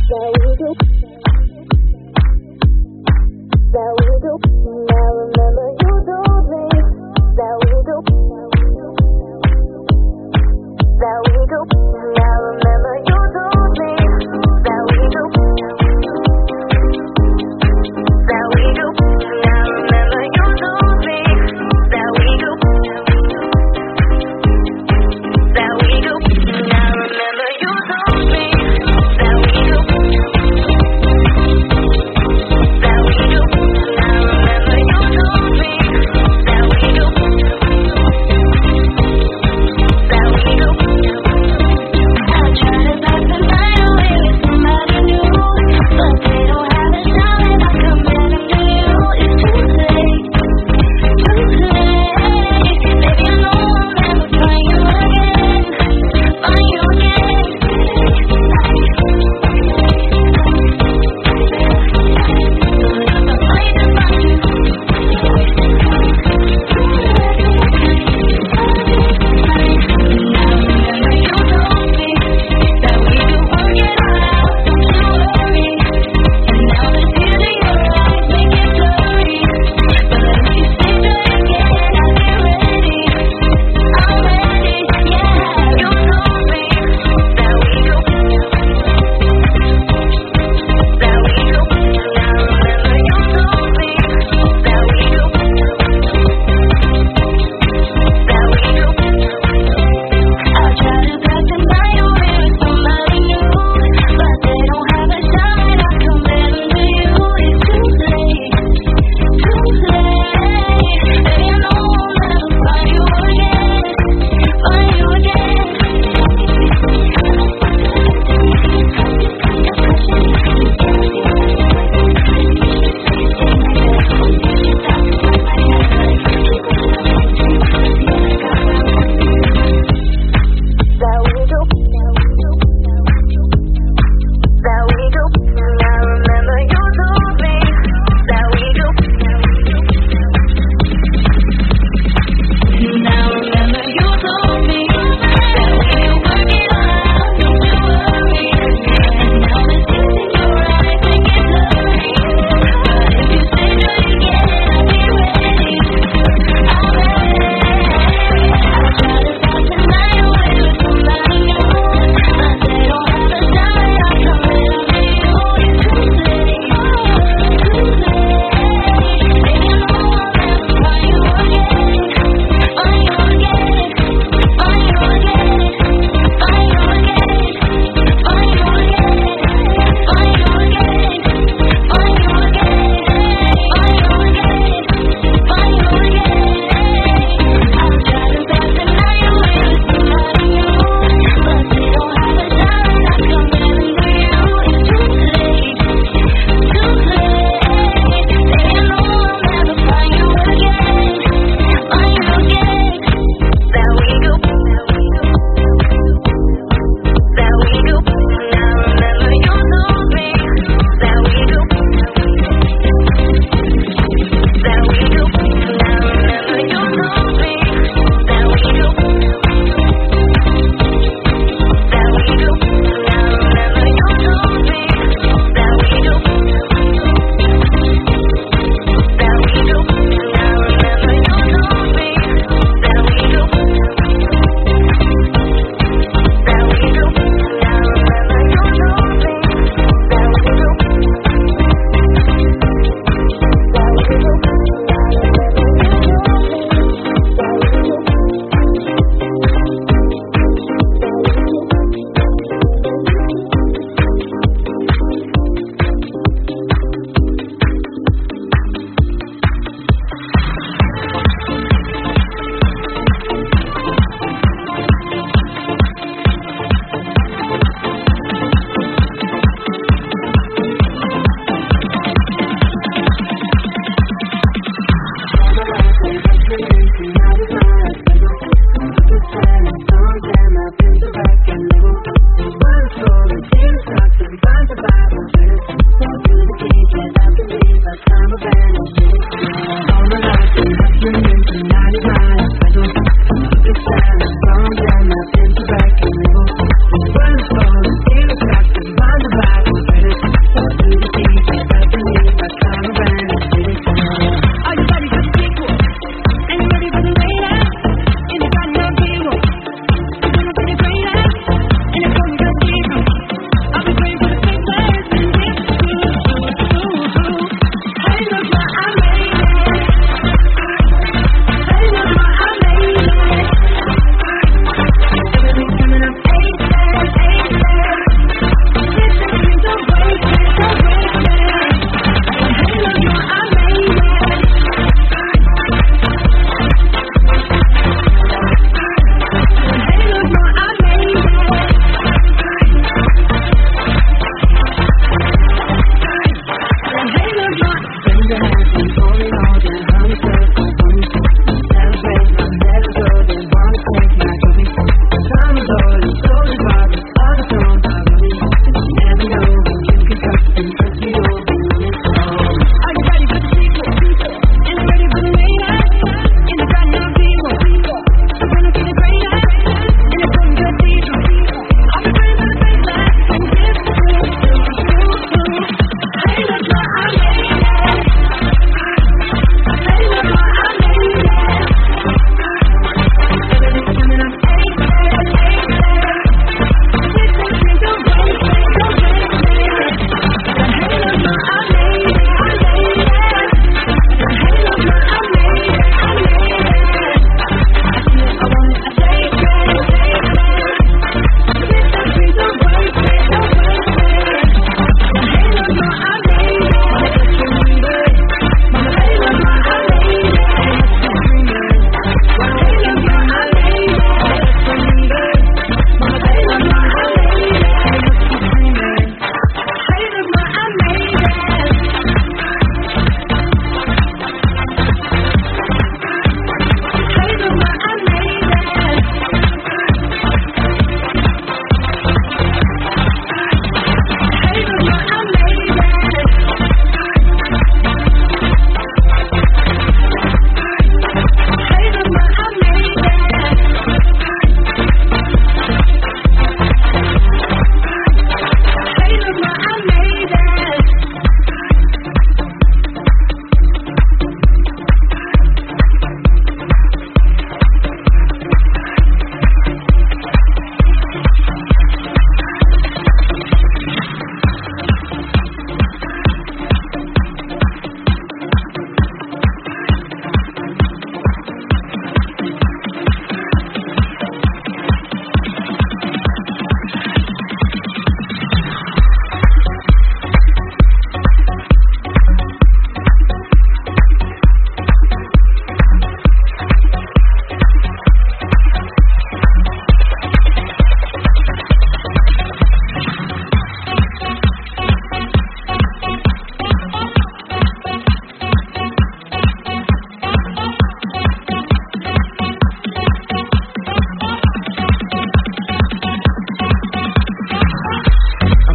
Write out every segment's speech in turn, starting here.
I try to bypass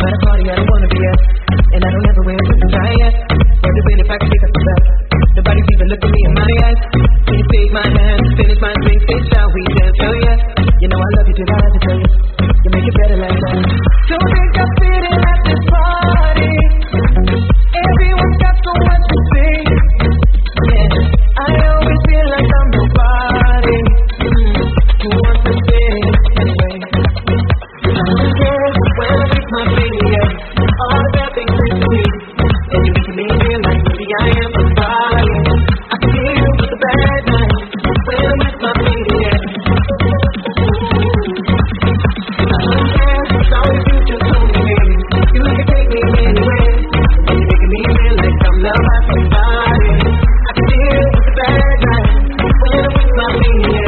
I'm at a party I don't wanna be at, and I don't ever wear a suit and tie yet. Wondering if I can pick up the back. Nobody's even looking me in my eyes. Can you take my hand, finish my drink, say shall we dance? Hell yeah. You know I love you till I have to tell you. You make it better like that. Don't think I'm sitting at this party. Everyone's got so much to say. Yeah, I always feel like I'm nobody. Who wants to stay anyway? I don't care when I reach my finger. All the bad things to me, and you make me feel like maybe I am somebody. I can deal with the bad nights when I reach my finger. I don't care as long as you just hold me near. You can take me anywhere, and you're making me feel like I'm loved by somebody. I can deal with the bad nights when I reach my finger.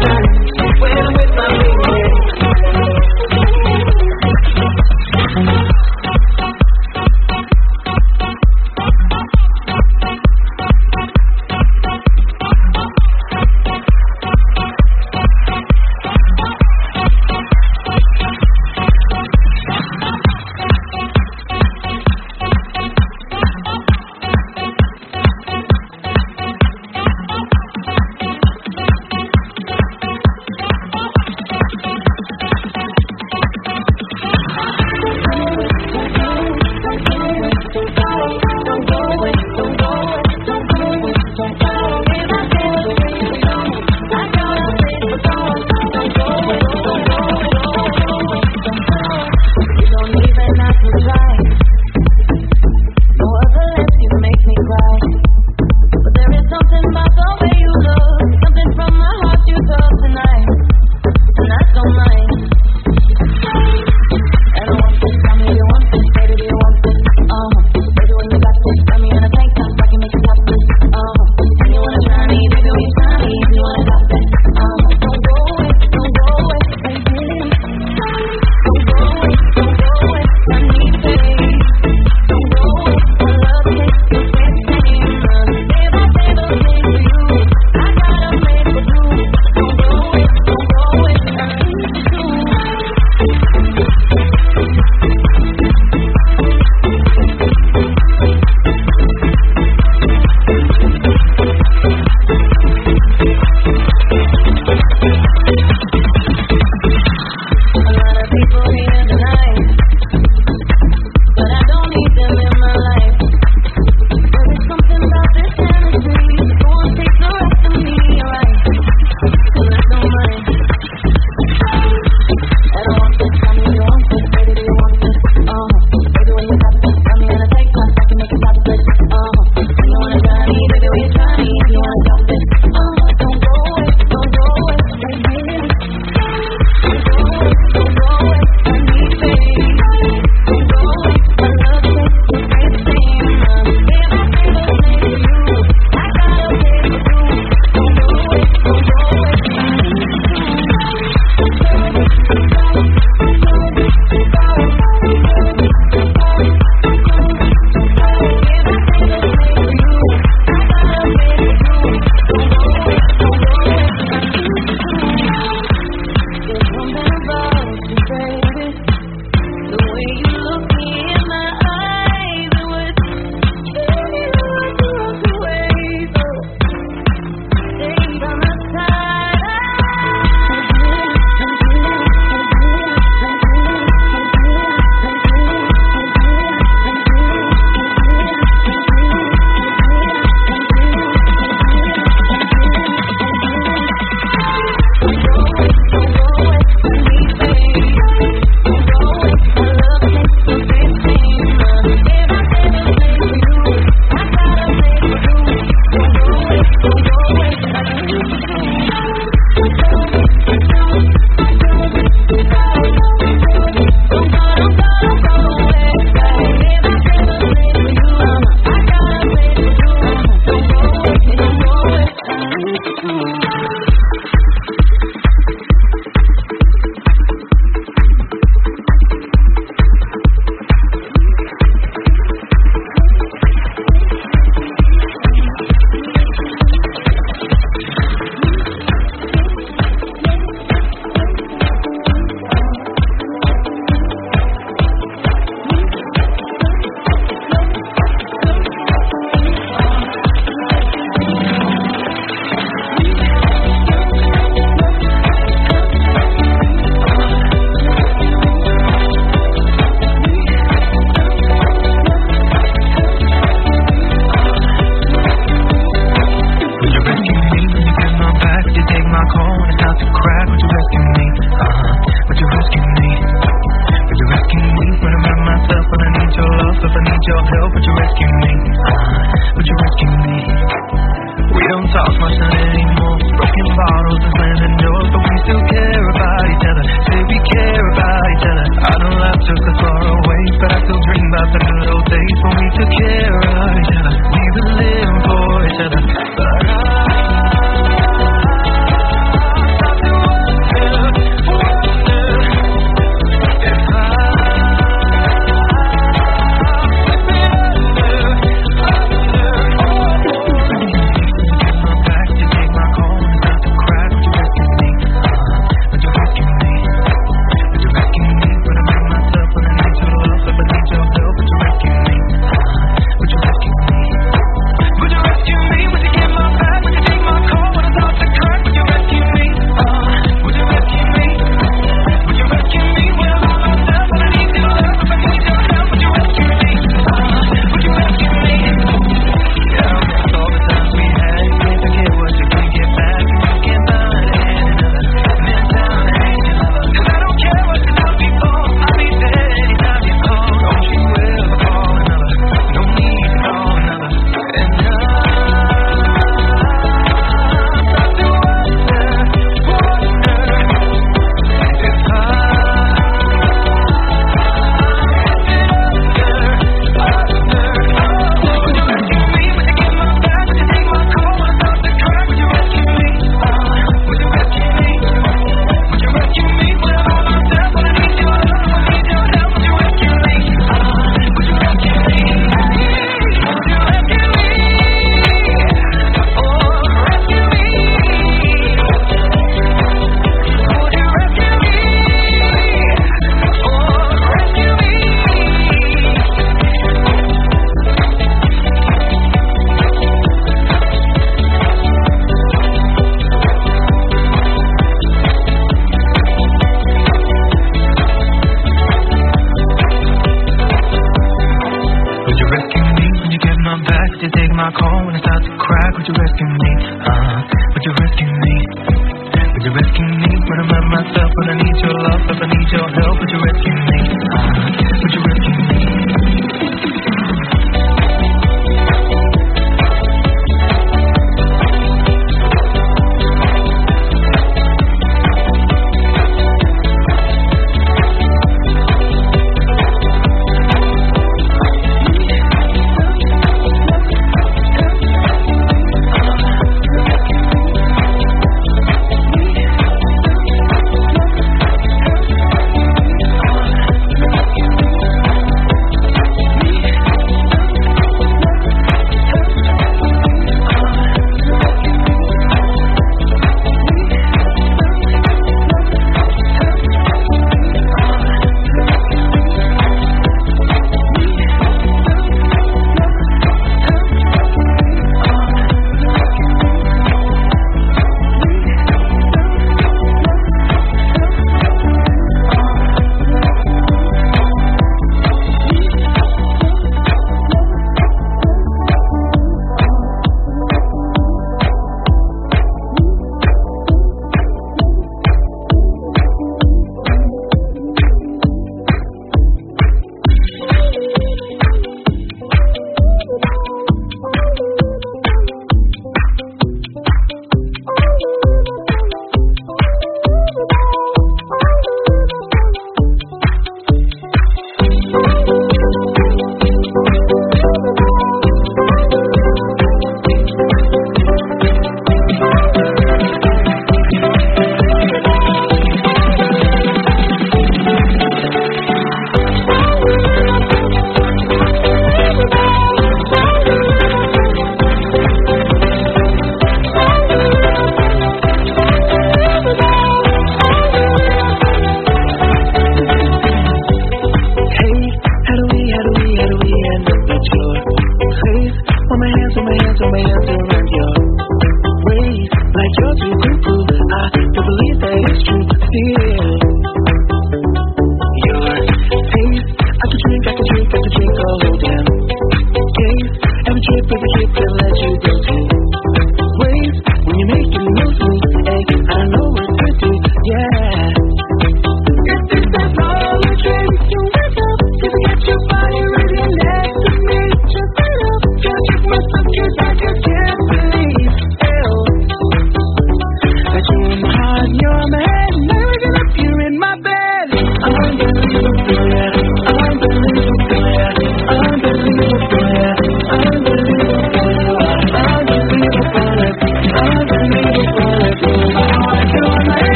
When I'm with my baby. my call when it's out to crack? Would you rescue me? Would you rescue me? Would you rescue me when I'm at myself, when I need your love, if I need your help? Would you rescue me? Would you rescue me? We don't talk much not anymore. Broken bottles and slamming doors, but we still care about each other. Say we care about each other. I don't laugh just as far away, but I still dream about the good old days when we took care of each other. We've been living for each other, but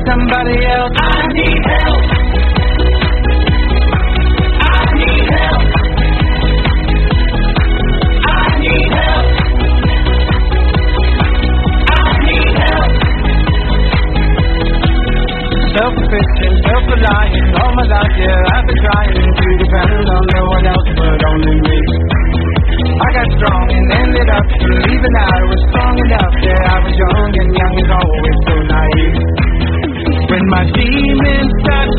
somebody else. I need help. I need help. I need help. I need help. Self-sufficient, self-reliant, all my life, yeah, I've been trying to depend on no one else but only me. I got strong and ended up believing I was strong enough. Yeah, I was young and young is always so naive. When my demons start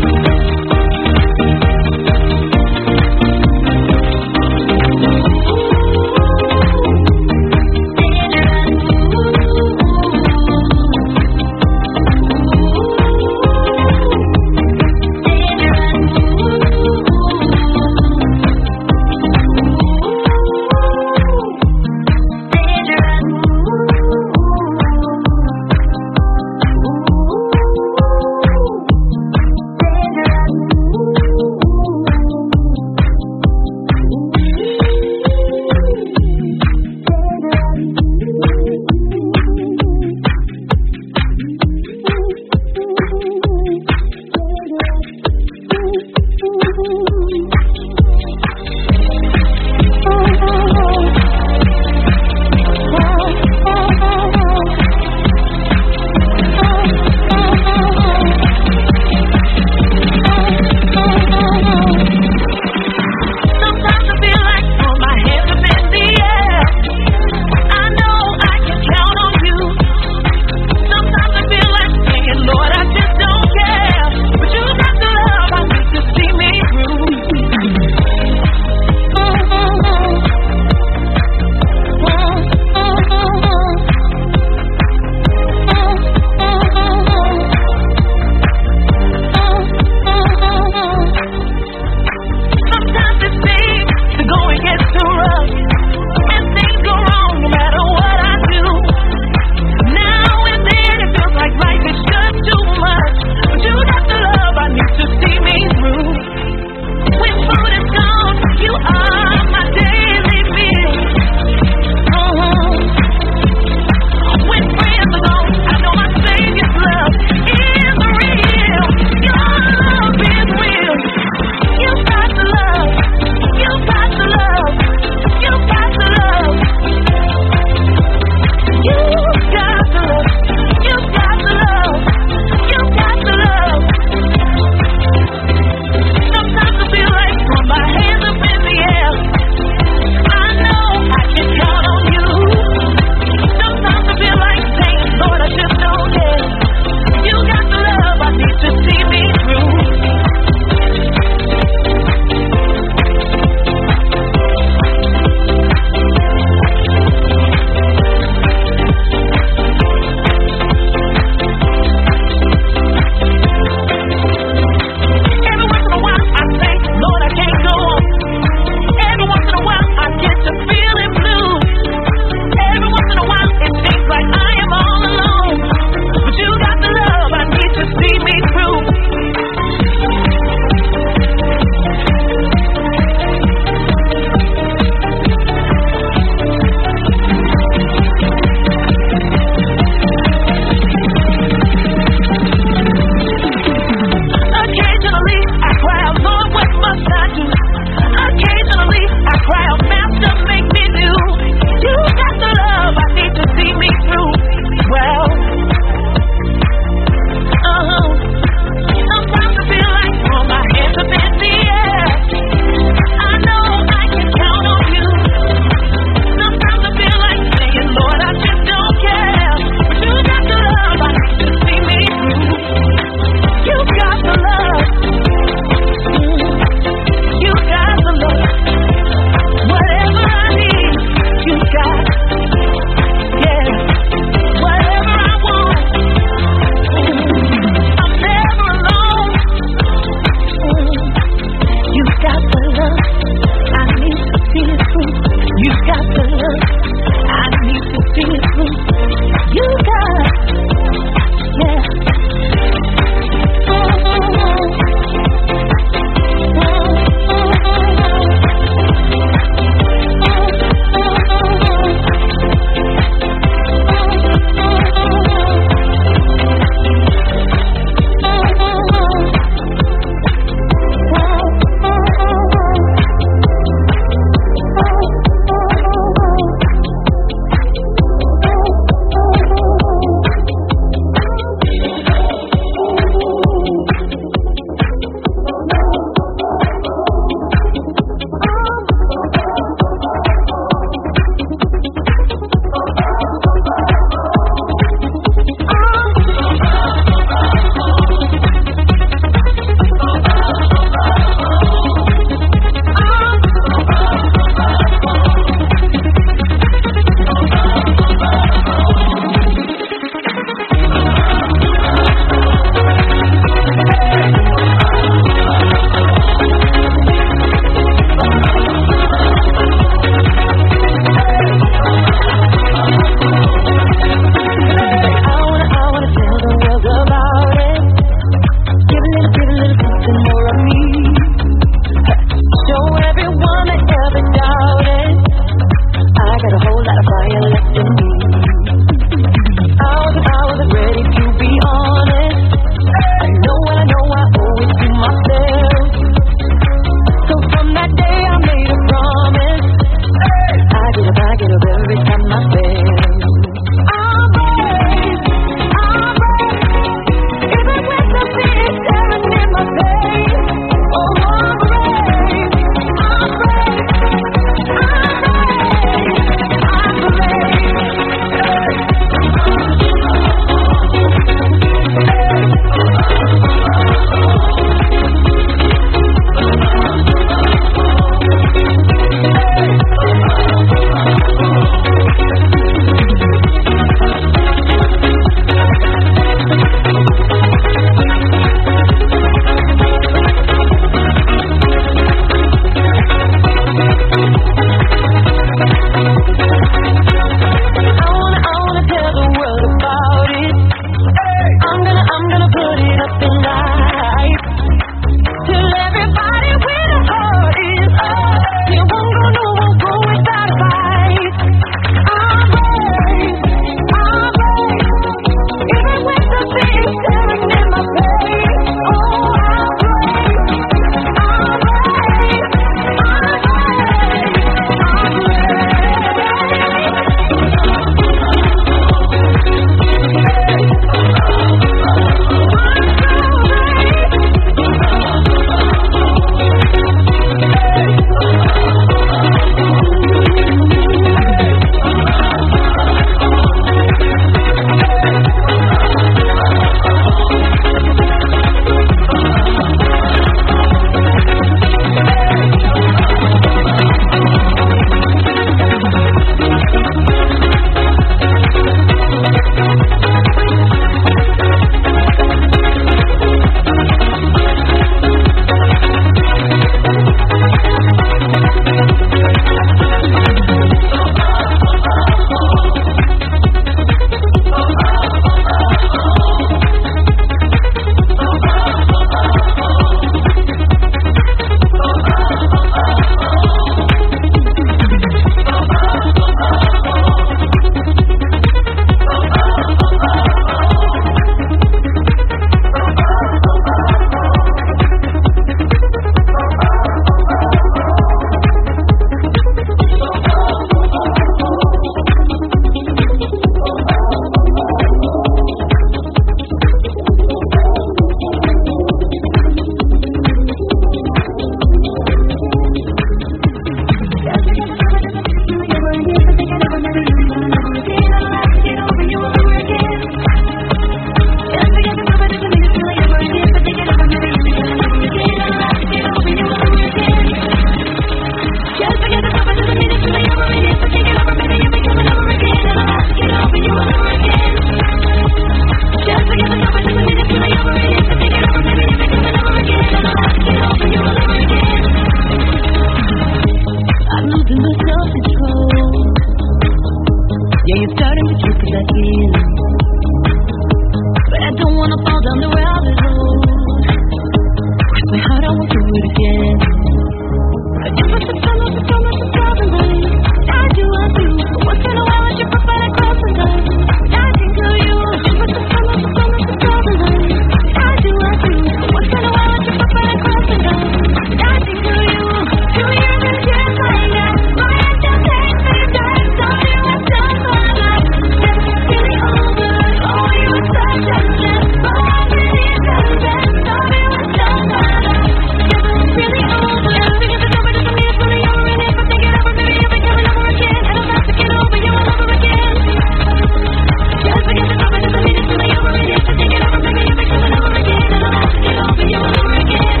you 'cause I can. But I don't wanna fall down the rabbit hole. Cross my heart, I won't do it again. I just want to promise the problem. I do. But once in a while I trip up and I cross the line. I think of you. I just want to promise the problem. I do. But once in a while I trip up and I cross the line. I think of you. 2 years and just find out. My head just takes me down. Told you it's done for life. Never really over. Oh, you were such a mess. But I really done best. Told you it's done for life. Never really over. Because it's over to me, it's really over. And if I think it over, maybe you'll be coming over again. And I'll have to get over you all over again. Just because it's over doesn't mean it's really over. And if I think it over, maybe you'll be coming over again. And I'll have to get over you all over again.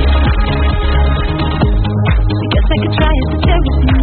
I guess I could try it for therapy.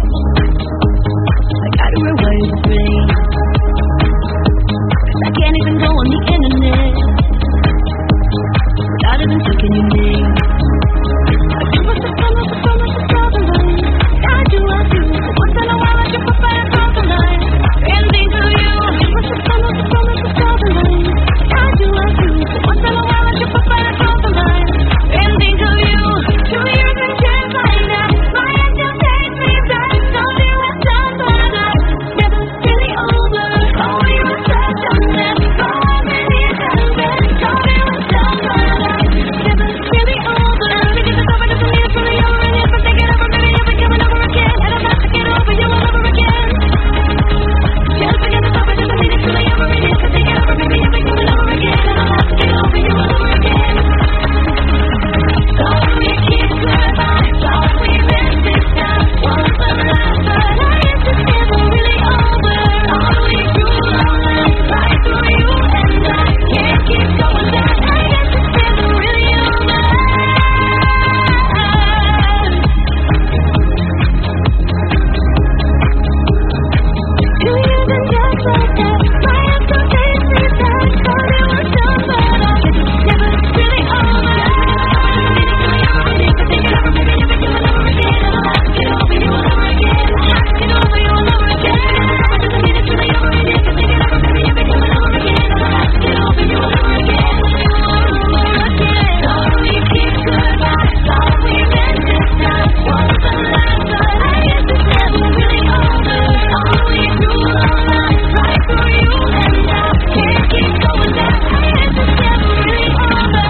I gotta rewind the brain. 'Cause I can't even go on the internet without even checking your name. I do what the promise the problem. I do. But once in a while I trip up and I cross the line. And think of you. I do what the promise the problem. I do. But once in a while I trip up and I cross the line. And think of you. 2 years and just find out. My head just takes me back. Told you it's done for life. Never really over. Oh, you were such a mess. But I really done best. Told you it's done for life. Never really over. Because it's over doesn't mean it's really over. And if I think it over, maybe you'll be coming over again. And I'll have to get over you all over again. Just because it's over doesn't mean it's really over. And if I think it over, maybe you'll be coming over again. And I'll have to get over you all over again. Thought we keep goodbye. Thought we met this time. Was the last, but I guess it's never really over. All the way through our life, right through you and I. Can't keep going back. I guess it's never really over. 2 years and just like that. My head still takes me back. Told you it's done for life. Never really over. And if I think it over, maybe you'll be coming over again. And I'll have to get over you all over again. I'll have to get over you all over again. And it's over doesn't mean it's really over. And if I think it over, maybe you'll be coming over again. And I'll have to get over you all over again. Thought we keep goodbye. Thought we met this time. Was the last, but I guess it's never really over. All the way through our life, right through you and I. Can't keep going back. I guess it's never really over.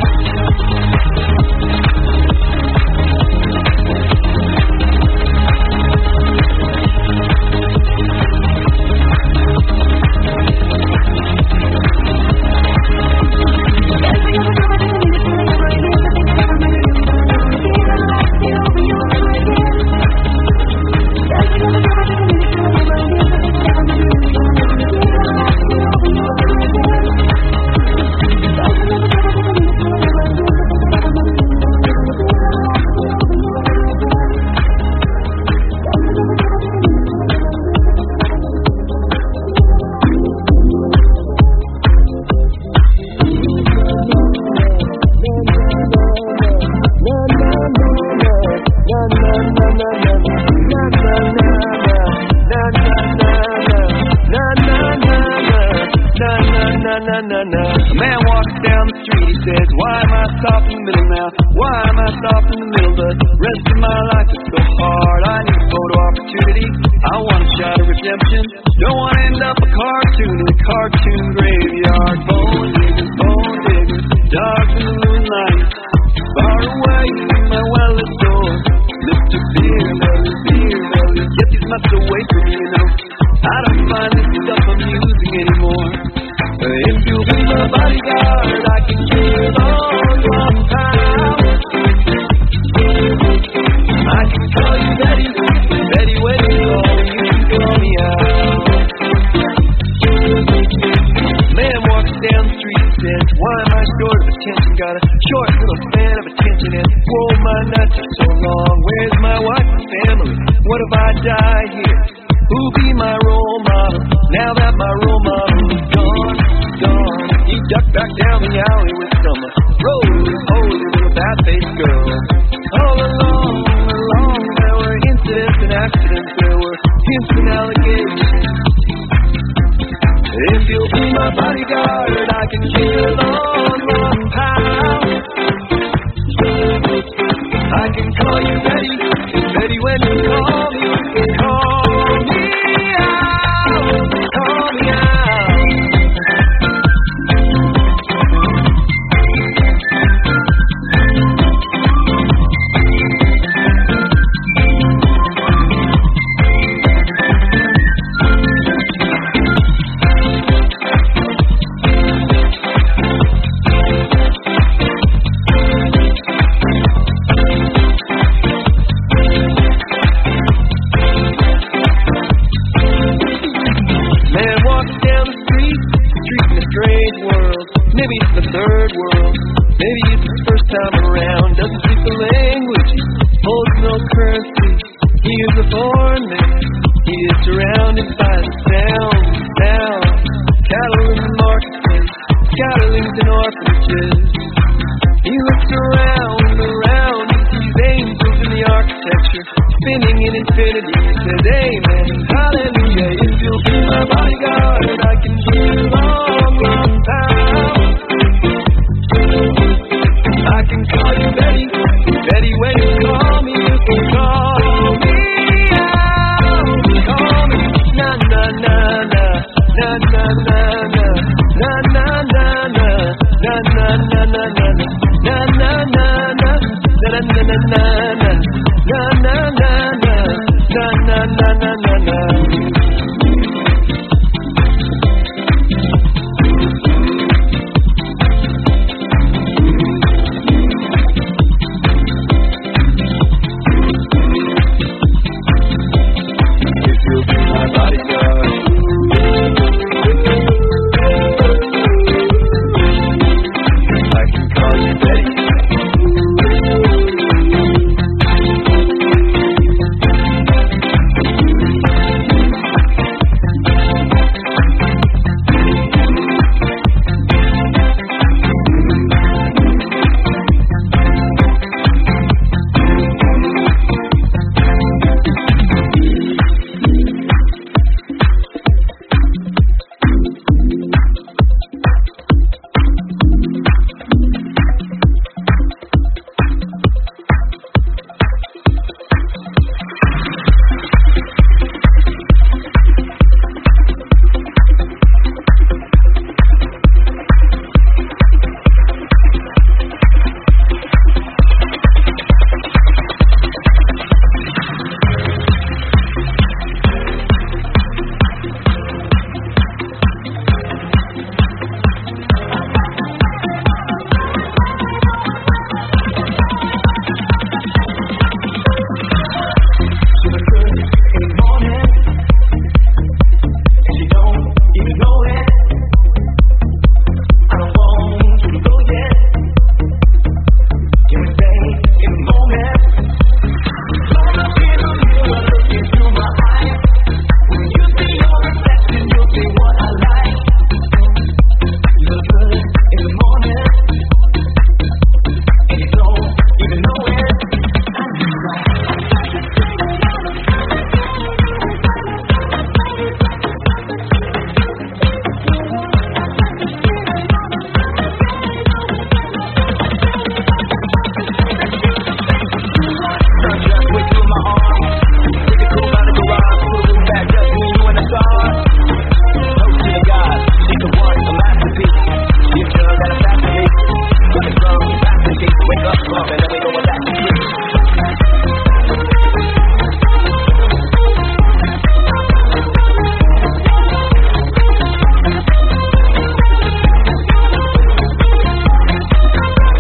A man walks down the street, he says, why am I stopped in the middle now? Why am I stopped in the middle? The rest of my life is so hard. I need a photo opportunity. I want a shot of redemption. Don't want to end up a cartoon in a cartoon graveyard. Bone diggers, dogs in the moonlight. Far away from my well-lit door. Mr. Beer Melly, get these nuts away from me, you know. I don't find this stuff amusing anymore. If you'll be my bodyguard, I can give all your power. I can call you Betty when you can call me out. Man walks down the street and says, why am I short of attention? Got a short little span of attention and whoa, my nuts are so long. Where's my wife and family? What if I die here? Who'll be my role model? Now that my role model is gone. He ducked back down the alley with some roly-poly little bat-faced girl. All along, there were incidents and accidents. There were hints and allegations. when you call me, call me out, call me out. Maybe it's the third world, maybe it's his first time around. Doesn't speak the language, holds no currency. He is a foreign man, he is surrounded by the sound. Cattle in the marketplace, scatterlings in orphanages. He looks around, he sees angels in the architecture, spinning in infinity. He says, amen, hallelujah. If you'll be my bodyguard, I can give you long time. I can call you Betty, Betty when you call me, you can call me out. Call me, na na na na, na na na na, na na na na, na na na na na, na na na na, na na na na na, na na na na, na na na na na.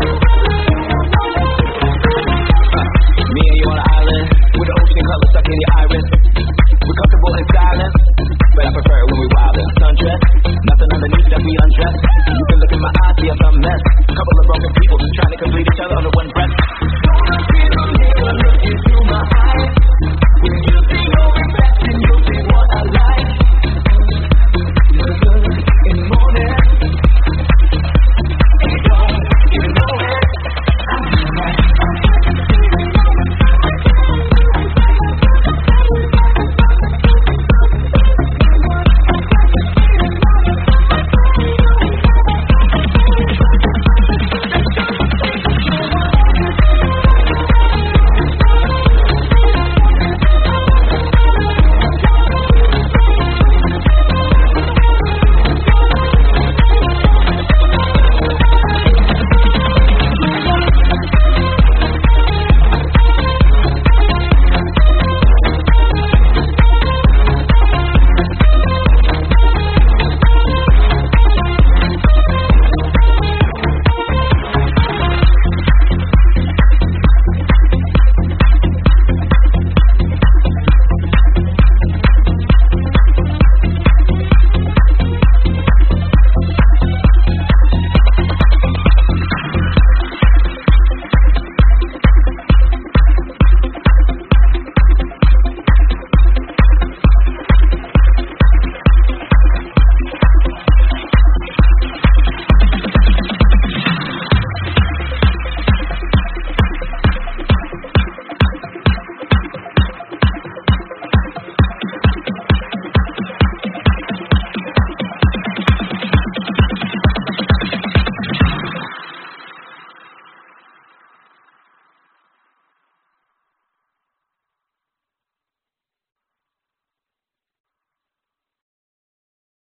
Stuck in your